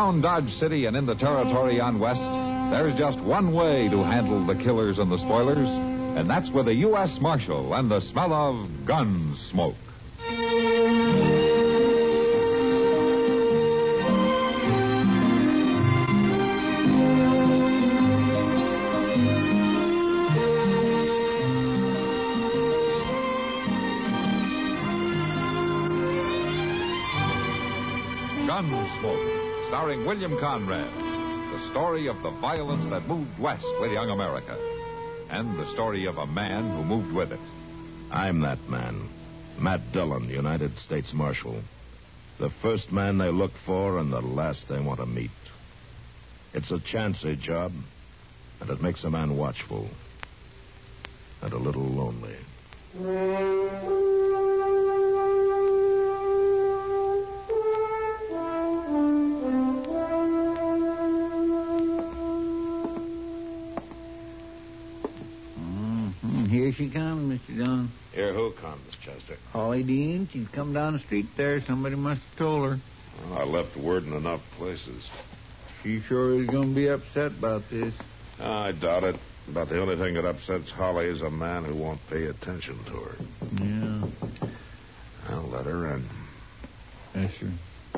Around Dodge City and in the territory on West, there's just one way to handle the killers and the spoilers, and that's with a U.S. Marshal and the smell of gun smoke. Gunsmoke, starring William Conrad. The story of the violence that moved west with young America. And the story of a man who moved with it. I'm that man. Matt Dillon, United States Marshal. The first man they look for and the last they want to meet. It's a chancy job, and it makes a man watchful. And a little lonely. Here she comes, Mr. Dillon. Here who comes, Chester? Holly Dean. She's come down the street there. Somebody must have told her. Well, I left word in enough places. She sure is going to be upset about this. I doubt it. But the only thing that upsets Holly is a man who won't pay attention to her. Yeah. I'll let her in. Yes, sir.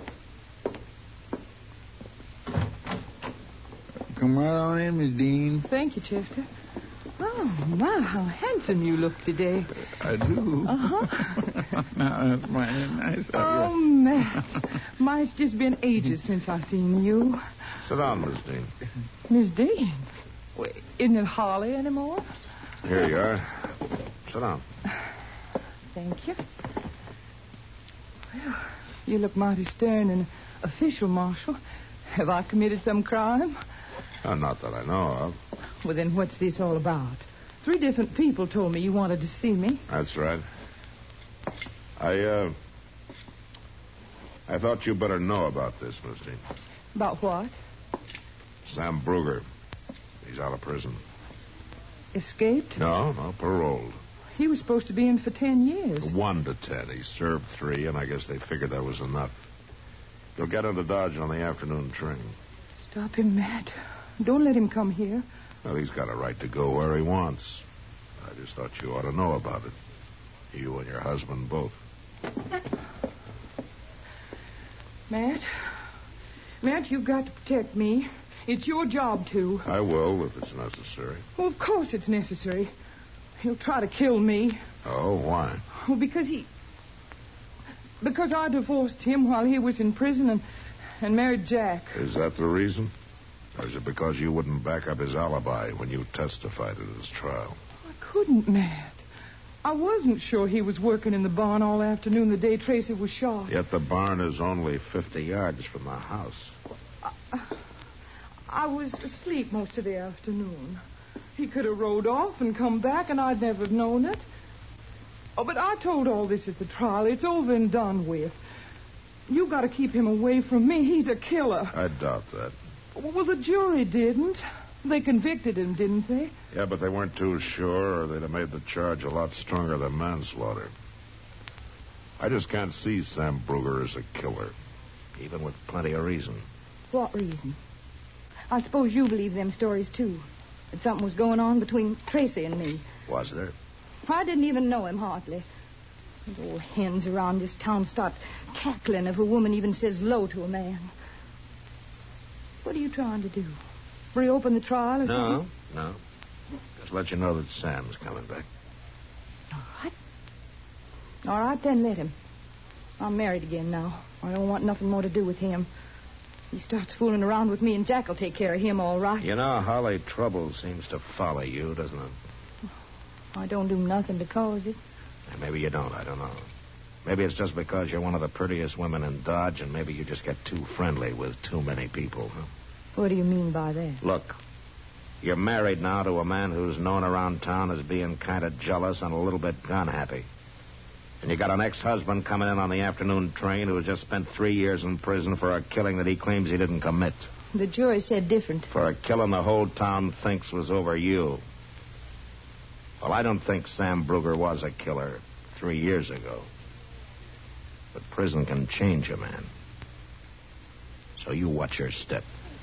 Come right on in, Miss Dean. Thank you, Chester. Oh, my, how handsome you look today. I do. Uh-huh. Now, that's mighty nice of Oh, you. Matt. My, it's just been ages since I seen you. Sit down, Miss Dean. Miss Dean? Wait, isn't it Holly anymore? Here you are. Sit down. Thank you. Well, you look mighty stern and official, Marshal. Have I committed some crime? Not that I know of. Well, then what's this all about? 3 different people told me you wanted to see me. That's right. I thought you better know about this, Miss Dean. About what? Sam Brugger. He's out of prison. Escaped? No, paroled. He was supposed to be in for 10 years. 1 to 10. He served 3, and I guess they figured that was enough. He'll get into Dodge on the afternoon train. Stop him, Matt. Don't let him come here. Well, he's got a right to go where he wants. I just thought you ought to know about it. You and your husband both. Matt, you've got to protect me. It's your job to. I will, if it's necessary. Well, of course it's necessary. He'll try to kill me. Oh, why? Well, because I divorced him while he was in prison and married Jack. Is that the reason? Or is it because you wouldn't back up his alibi when you testified at his trial? I couldn't, Matt. I wasn't sure he was working in the barn all afternoon the day Tracy was shot. Yet the barn is only 50 yards from the house. I was asleep most of the afternoon. He could have rode off and come back, and I'd never have known it. Oh, but I told all this at the trial. It's over and done with. You got to keep him away from me. He's a killer. I doubt that. Well, the jury didn't. They convicted him, didn't they? Yeah, but they weren't too sure, or they'd have made the charge a lot stronger than manslaughter. I just can't see Sam Brugger as a killer, even with plenty of reason. What reason? I suppose you believe them stories, too. That something was going on between Tracy and me. Was there? I didn't even know him, hardly. Those old hens around this town start cackling if a woman even says hello to a man. What are you trying to do? Reopen the trial or something? No. Just let you know that Sam's coming back. All right, then let him. I'm married again now. I don't want nothing more to do with him. He starts fooling around with me, and Jack will take care of him all right. You know, Holly, trouble seems to follow you, doesn't it? I don't do nothing to cause it. Maybe you don't. I don't know. Maybe it's just because you're one of the prettiest women in Dodge, and maybe you just get too friendly with too many people. Huh? What do you mean by that? Look, you're married now to a man who's known around town as being kind of jealous and a little bit gun-happy. And you got an ex-husband coming in on the afternoon train who has just spent 3 years in prison for a killing that he claims he didn't commit. The jury said different. For a killing the whole town thinks was over you. Well, I don't think Sam Brugger was a killer 3 years ago. But prison can change a man. so you watch your step.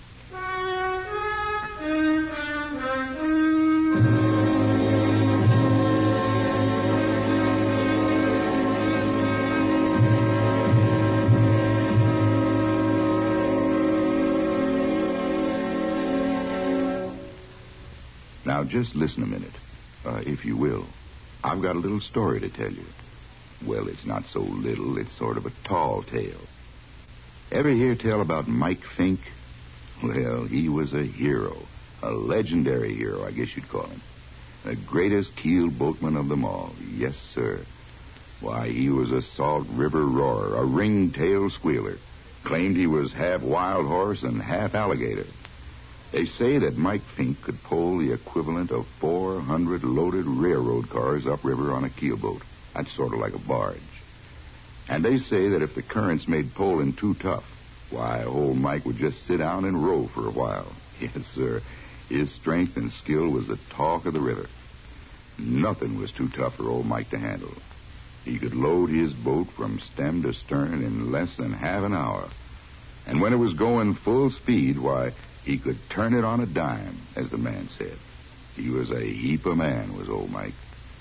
Now, just listen a minute, if you will. I've got a little story to tell you. Well, it's not so little. It's sort of a tall tale. Ever hear tell about Mike Fink? Well, he was a hero. A legendary hero, I guess you'd call him. The greatest keel boatman of them all. Yes, sir. Why, he was a Salt River roarer, a ringtail squealer. Claimed he was half wild horse and half alligator. They say that Mike Fink could pull the equivalent of 400 loaded railroad cars upriver on a keelboat. That's sort of like a barge. And they say that if the currents made poling too tough, why, old Mike would just sit down and row for a while. Yes, sir. His strength and skill was the talk of the river. Nothing was too tough for old Mike to handle. He could load his boat from stem to stern in less than half an hour. And when it was going full speed, why, he could turn it on a dime, as the man said. He was a heap of man, was old Mike.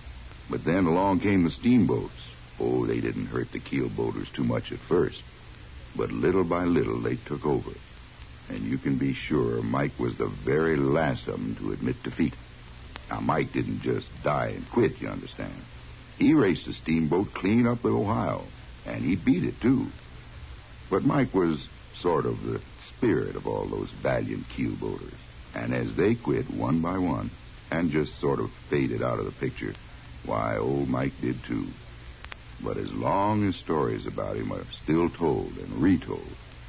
But then along came the steamboats. Oh, they didn't hurt the keelboaters too much at first. But little by little, they took over. And you can be sure Mike was the very last of them to admit defeat. Now, Mike didn't just die and quit, you understand. He raced the steamboat clean up with Ohio. And he beat it, too. But Mike was sort of the spirit of all those valiant keelboaters. And as they quit one by one and just sort of faded out of the picture, why, old Mike did too. But as long as stories about him are still told and retold,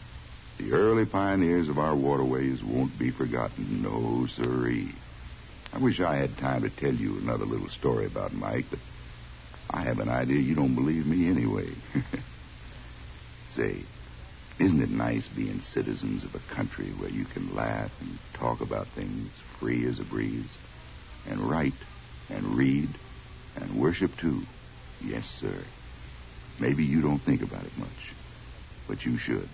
the early pioneers of our waterways won't be forgotten, no siree. I wish I had time to tell you another little story about Mike, but I have an idea you don't believe me anyway. Say, isn't it nice being citizens of a country where you can laugh and talk about things free as a breeze, and write and read and worship too? Yes, sir. Maybe you don't think about it much, but you should.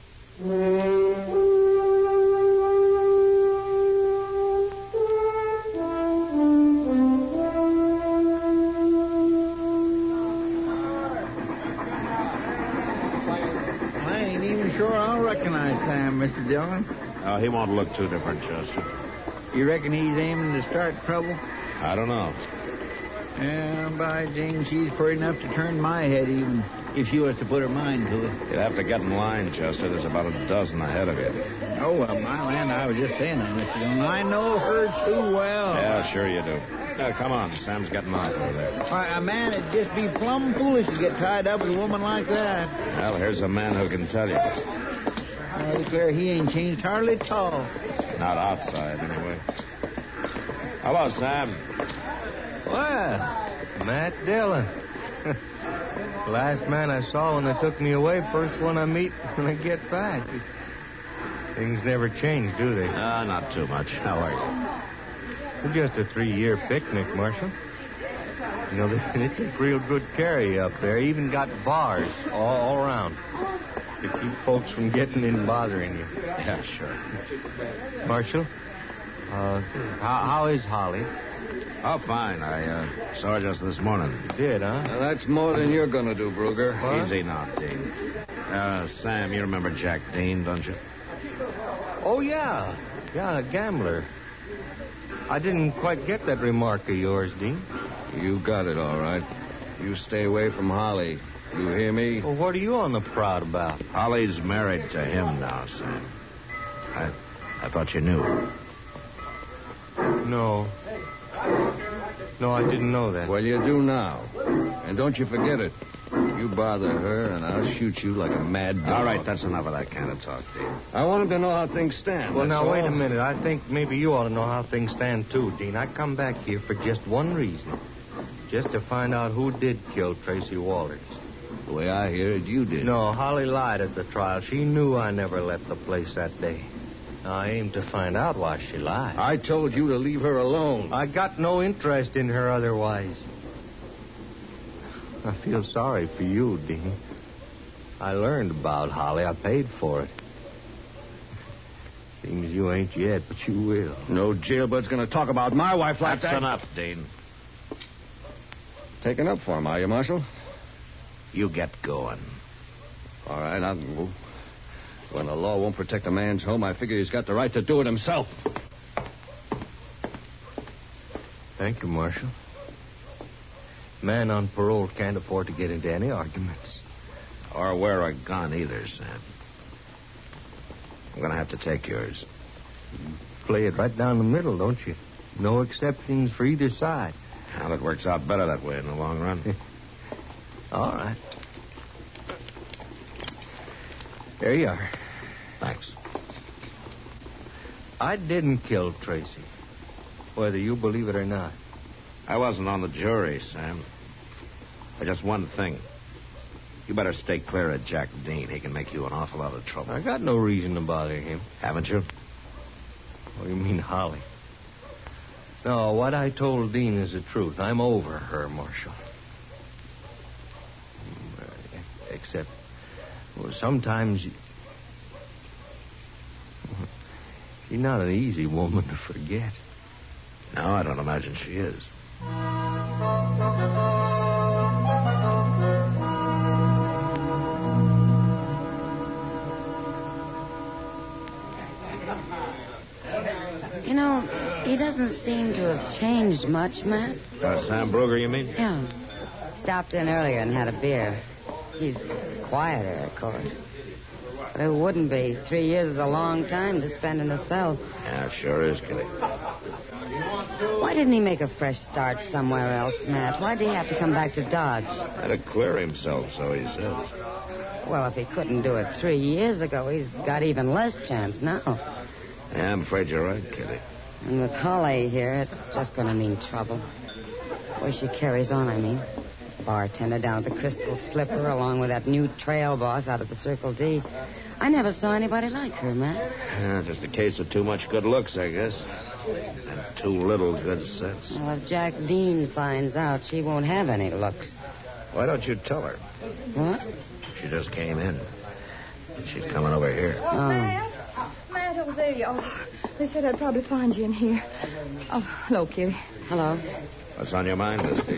I ain't even sure I'll recognize Sam, Mr. Dillon. Oh, he won't look too different, Chester. You reckon he's aiming to start trouble? I don't know. Yeah, by jing, she's pretty enough to turn my head even if she was to put her mind to it. You'd have to get in line, Chester. There's about a dozen ahead of you. Oh, well, my land, I was just saying that, Mr. Dillon. I know her too well. Yeah, sure you do. Come on, Sam's getting off over there. Why, a man would just be plumb foolish to get tied up with a woman like that. Well, here's a man who can tell you. I declare he ain't changed hardly at all. Not outside, anyway. Hello, Sam. Well, Matt Dillon. Last man I saw when they took me away, first one I meet when I get back. Things never change, do they? Not too much. How are you? It's just a 3-year picnic, Marshal. You know, they take real good care of you up there. Even got bars all around to keep folks from getting in and bothering you. Yeah, sure. Marshal, how is Holly? Oh, fine. I saw her just this morning. You did, huh? Now, that's more than you're going to do, Brugger. What? Easy now, Dean. Sam, you remember Jack Dean, don't you? Oh, yeah. Yeah, the gambler. I didn't quite get that remark of yours, Dean. You got it, all right. You stay away from Holly. You hear me? Well, what are you on the proud about? Holly's married to him now, Sam. I thought you knew. No. No, I didn't know that. Well, you do now. And don't you forget it. You bother her, and I'll shoot you like a mad dog. All right, that's enough of that kind of talk, Dean. I wanted to know how things stand. Well, that's now, all. wait a minute. I think maybe you ought to know how things stand, too, Dean. I come back here for just one reason. Just to find out who did kill Tracy Walters. The way I hear it, you did. No, Holly lied at the trial. She knew I never left the place that day. I aim to find out why she lied. I told you to leave her alone. I got no interest in her otherwise. I feel sorry for you, Dean. I learned about Holly. I paid for it. Seems you ain't yet, but you will. No jailbird's going to talk about my wife like That's that. enough, Dean. Taking up for him, are you, Marshal? You get going. All right, I'll move. When the law won't protect a man's home, I figure he's got the right to do it himself. Thank you, Marshal. Man on parole can't afford to get into any arguments. Or wear a gun either, Sam. I'm going to have to take yours. Play it right down the middle, don't you? No exceptions for either side. Well, it works out better that way in the long run. All right. There you are. Thanks. I didn't kill Tracy, whether you believe it or not. I wasn't on the jury, Sam. But just one thing. You better stay clear of Jack Dean. He can make you an awful lot of trouble. I got no reason to bother him. Haven't you? What do you mean, Holly? No, what I told Dean is the truth. I'm over her, Marshal. Except, well, sometimes she's not an easy woman to forget. No, I don't imagine she is. You know, he doesn't seem to have changed much, Matt. Sam Brugger, you mean? Yeah. Stopped in earlier and had a beer. He's quieter, of course. But it wouldn't be. 3 years is a long time to spend in a cell. Yeah, sure is, Kitty. Why didn't he make a fresh start somewhere else, Matt? Why did he have to come back to Dodge? Had to clear himself, so he says. Well, if he couldn't do it 3 years ago, he's got even less chance now. Yeah, I'm afraid you're right, Kitty. And with Holly here, it's just going to mean trouble. The way she carries on, I mean. Bartender down at the Crystal Slipper, along with that new trail boss out at the Circle D. I never saw anybody like her, Matt. Yeah, just a case of too much good looks, I guess. And too little good sense. Well, if Jack Dean finds out, she won't have any looks. Why don't you tell her? What? She just came in. She's coming over here. Oh. Matt, oh, there you are. They said I'd probably find you in here. Oh, hello, Kitty. Hello. What's on your mind, Misty?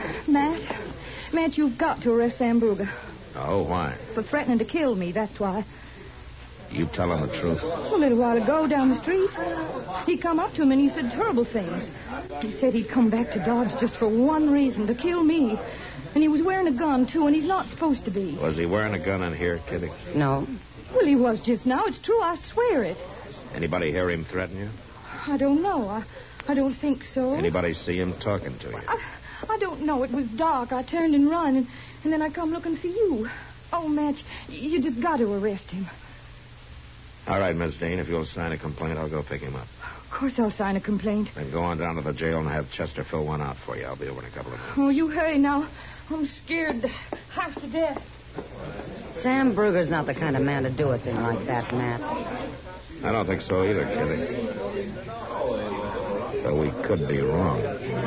Matt, you've got to arrest Sam Brugger. Oh, why? For threatening to kill me, that's why. You tell him the truth. A little while ago, down the street, he come up to him and he said terrible things. He said he'd come back to Dodge just for one reason, to kill me. And he was wearing a gun, too, and he's not supposed to be. Was he wearing a gun in here, Kitty? No. Well, he was just now. It's true, I swear it. Anybody hear him threaten you? I don't know. I don't think so. Anybody see him talking to you? I don't know. It was dark. I turned and run, and then I come looking for you. Oh, Matt, you just got to arrest him. All right, Miss Dean, if you'll sign a complaint, I'll go pick him up. Of course I'll sign a complaint. Then go on down to the jail and have Chester fill one out for you. I'll be over in a couple of minutes. Oh, you hurry now. I'm scared half to death. Sam Brugger's not the kind of man to do a thing like that, Matt. I don't think so either, Kitty. Though we could be wrong.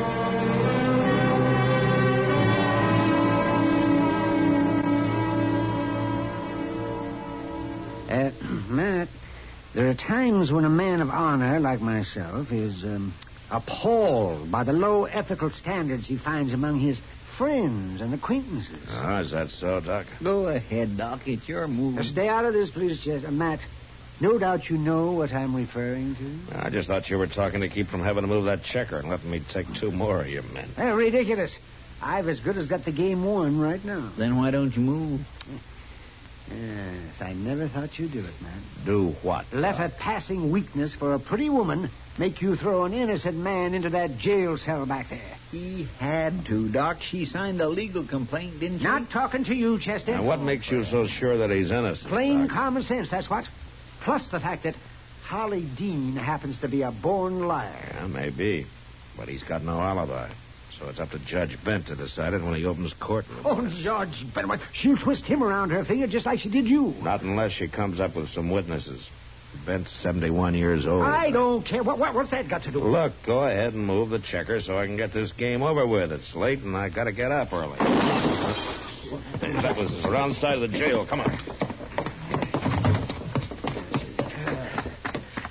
Matt, there are times when a man of honor like myself is appalled by the low ethical standards he finds among his friends and acquaintances. Oh, is that so, Doc? Go ahead, Doc. It's your move. Stay out of this, please, Chester. Matt, no doubt you know what I'm referring to. I just thought you were talking to keep from having to move that checker and letting me take 2 more of your men. Ridiculous. I've as good as got the game won right now. Then why don't you move? Yes, I never thought you'd do it, man. Do what? Let a passing weakness for a pretty woman make you throw an innocent man into that jail cell back there. He had to, Doc. She signed a legal complaint, didn't she? Not talking to you, Chester. Now, what makes you so sure that he's innocent? Plain Doc? common sense, that's what. Plus the fact that Holly Dean happens to be a born liar. Yeah, maybe. But he's got no alibi. So it's up to Judge Bent to decide it when he opens court. Oh, Judge Bent, she'll twist him around her finger just like she did you. Not unless she comes up with some witnesses. Bent's 71 years old. I don't care. What's that got to do with it? Look, go ahead and move the checker so I can get this game over with. It's late and I got to get up early. That was around the side of the jail. Come on.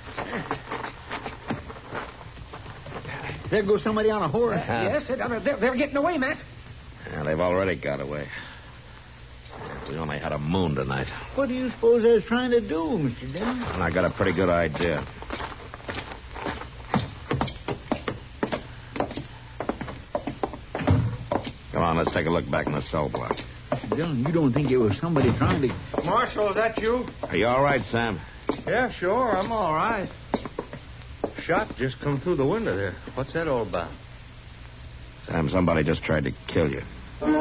There goes somebody on a horse. Yes, they're getting away, Matt. Yeah, they've already got away. We only had a moon tonight. What do you suppose they're trying to do, Mr. Dillon? And I got a pretty good idea. Come on, let's take a look back in the cell block. Mr. Dillon, you don't think it was somebody trying to... Marshal, is that you? Are you all right, Sam? Yeah, sure. I'm all right. Shot just come through the window there. What's that all about? Sam, somebody just tried to kill you.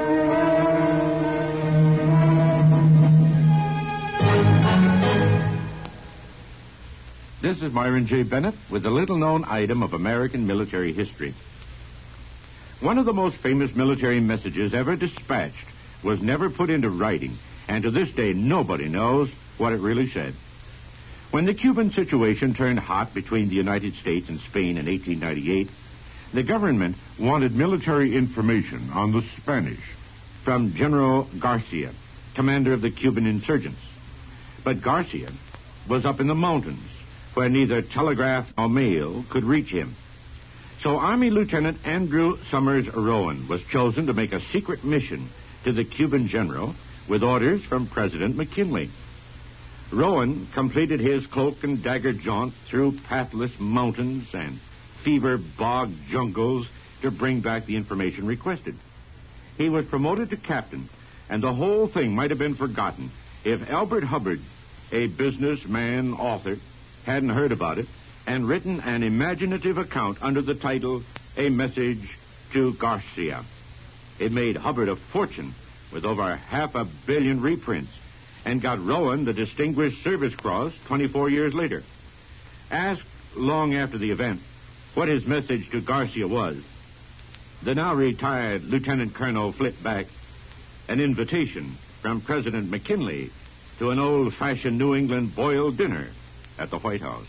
This is Myron J. Bennett with a little-known item of American military history. One of the most famous military messages ever dispatched was never put into writing, and to this day nobody knows what it really said. When the Cuban situation turned hot between the United States and Spain in 1898, the government wanted military information on the Spanish from General Garcia, commander of the Cuban insurgents. But Garcia was up in the mountains, where neither telegraph nor mail could reach him. So Army Lieutenant Andrew Summers Rowan was chosen to make a secret mission to the Cuban general with orders from President McKinley. Rowan completed his cloak and dagger jaunt through pathless mountains and fever-bogged jungles to bring back the information requested. He was promoted to captain, and the whole thing might have been forgotten if Albert Hubbard, a businessman author, hadn't heard about it and written an imaginative account under the title A Message to Garcia. It made Hubbard a fortune with over 500 million reprints and got Rowan the Distinguished Service Cross 24 years later. Asked long after the event what his message to Garcia was, the now retired Lieutenant Colonel flipped back an invitation from President McKinley to an old-fashioned New England boiled dinner at the White House.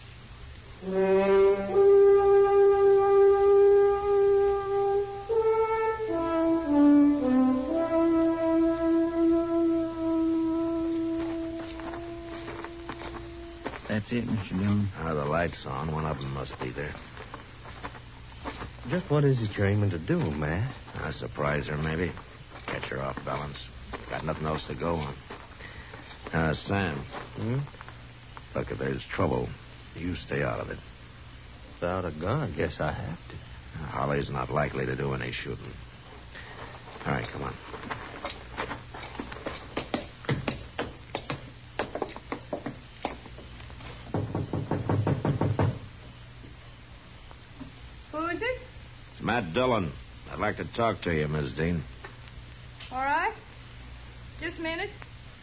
That's it, Mr. Dillon. The light's on. One of them must be there. Just what is it you're aiming to do, Matt? Surprise her, maybe. Catch her off balance. Got nothing else to go on. Sam. Look, if there's trouble, you stay out of it. Without a gun, I guess I have to. Holly's not likely to do any shooting. All right, come on. Who is it? It's Matt Dillon. I'd like to talk to you, Miss Dean. All right. Just a minute.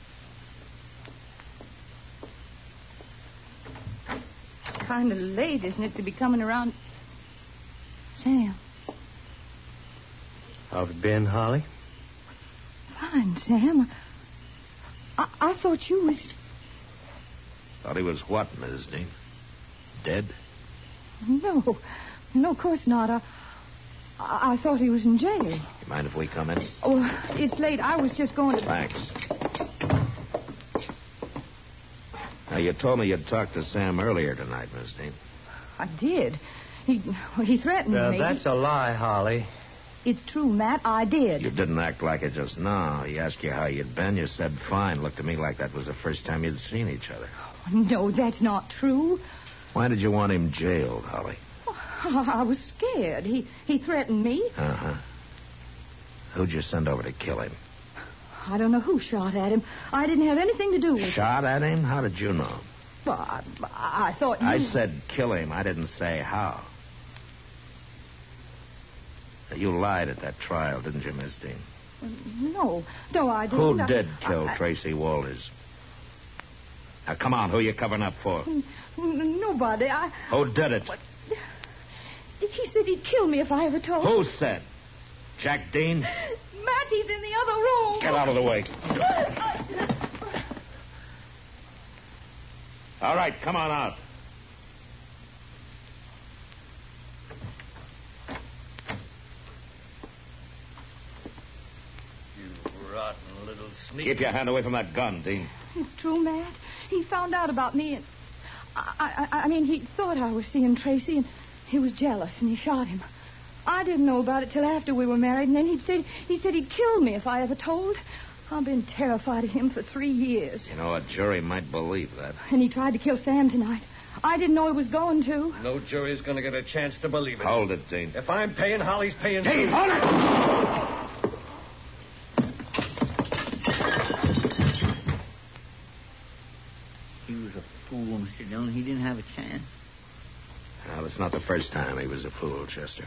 Kind of late, isn't it, to be coming around? Sam. How've you been, Holly? Fine, Sam. I thought you was... Thought he was what, Miss Dean? Dead? No, of course not. I thought he was in jail. You mind if we come in? Oh, it's late. I was just going to... Thanks. Now, you told me you'd talked to Sam earlier tonight, Miss Dean. I did. He threatened me. That's a lie, Holly. It's true, Matt. I did. You didn't act like it just now. He asked you how you'd been. You said fine. Looked to me like that was the first time you'd seen each other. No, that's not true. Why did you want him jailed, Holly? I was scared. He threatened me. Uh-huh. Who'd you send over to kill him? I don't know who shot at him. I didn't have anything to do with it. Shot at him? How did you know? Well, I thought you... I said kill him. I didn't say how. You lied at that trial, didn't you, Miss Dean? No, I didn't. Who did kill Tracy Walters? Now, come on. Who are you covering up for? Nobody. Who did it? What? He said he'd kill me if I ever told. Who said? Jack Dean? Matt, he's in the other room. Get out of the way. All right, come on out. You rotten little sneak. Keep your hand away from that gun, Dean. It's true, Matt. He found out about me, and I mean, he thought I was seeing Tracy, and he was jealous, and he shot him. I didn't know about it till after we were married, and then he said he'd kill me if I ever told. I've been terrified of him for 3 years. You know, a jury might believe that. And he tried to kill Sam tonight. I didn't know he was going to. No jury's going to get a chance to believe it. Hold it, Dean. If I'm paying, Holly's paying too. Dean, hold it! He was a fool, Mr. Dillon. He didn't have a chance. Well, it's not the first time he was a fool, Chester.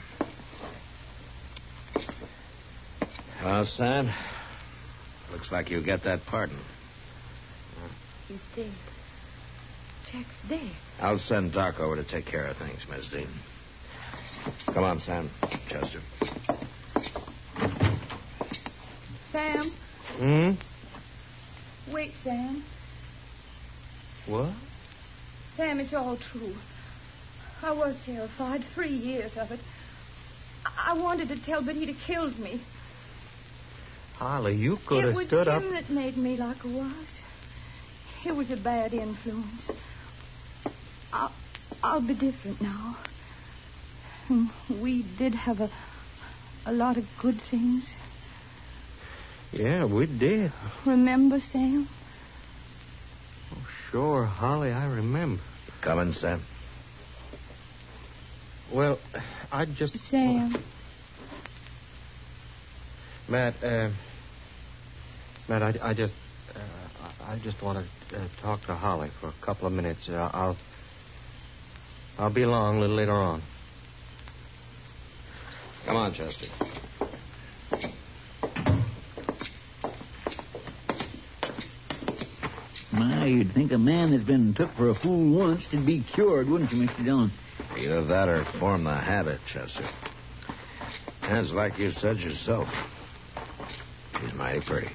Well, Sam, looks like you get that pardon. He's dead. Jack's dead. I'll send Doc over to take care of things, Miss Dean. Come on, Sam. Chester. Sam. Wait, Sam. What? Sam, it's all true. I was terrified. 3 years of it. I wanted to tell, but he'd have killed me. Holly, you could have stood up. It was him that made me like I was. It was a bad influence. I'll be different now. We did have a lot of good things. Yeah, we did. Remember, Sam? Oh, sure, Holly, I remember. Coming, Sam? Well, I just... Sam. Matt, I just want to talk to Holly for a couple of minutes. I'll be along a little later on. Come on, Chester. My, you'd think a man that's been took for a fool once would be cured, wouldn't you, Mr. Dillon? Either that or form the habit, Chester. As like you said yourself, she's mighty pretty.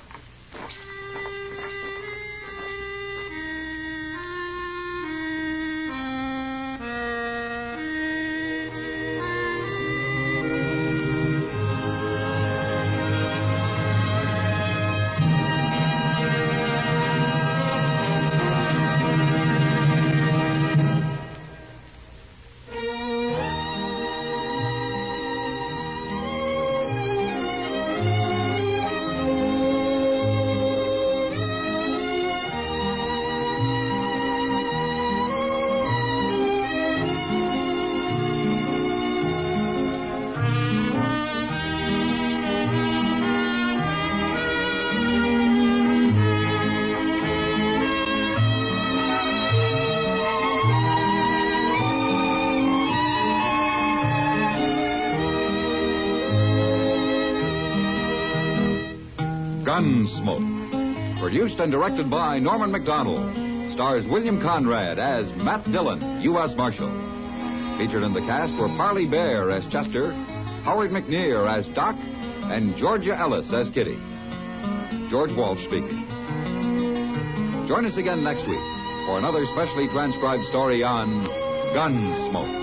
Gunsmoke. Produced and directed by Norman McDonald. Stars William Conrad as Matt Dillon, U.S. Marshal. Featured in the cast were Parley Bear as Chester, Howard McNear as Doc, and Georgia Ellis as Kitty. George Walsh speaking. Join us again next week for another specially transcribed story on Gunsmoke.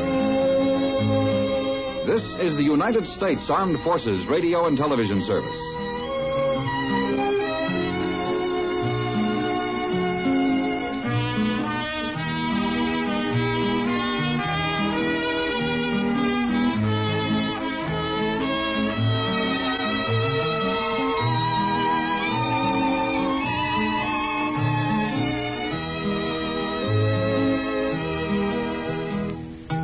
This is the United States Armed Forces Radio and Television Service.